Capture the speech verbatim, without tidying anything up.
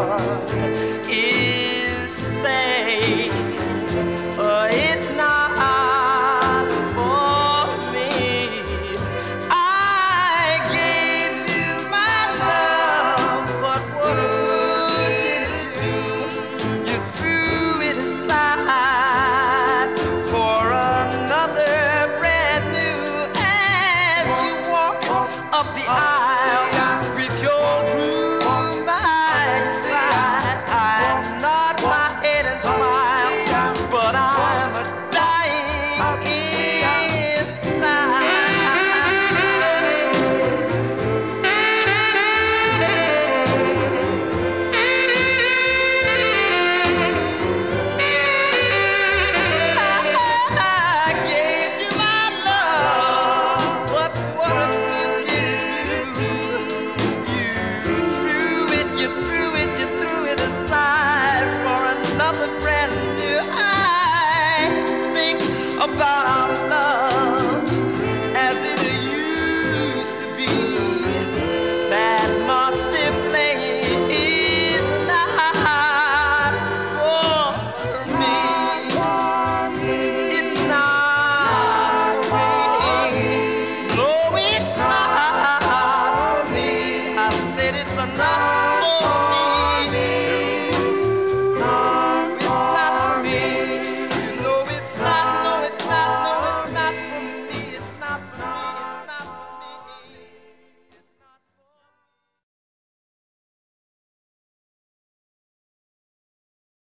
is saying, oh, it's not for me. I gave you my love, but what good did it do? You threw it aside for another brand new. As you walk up the aisle,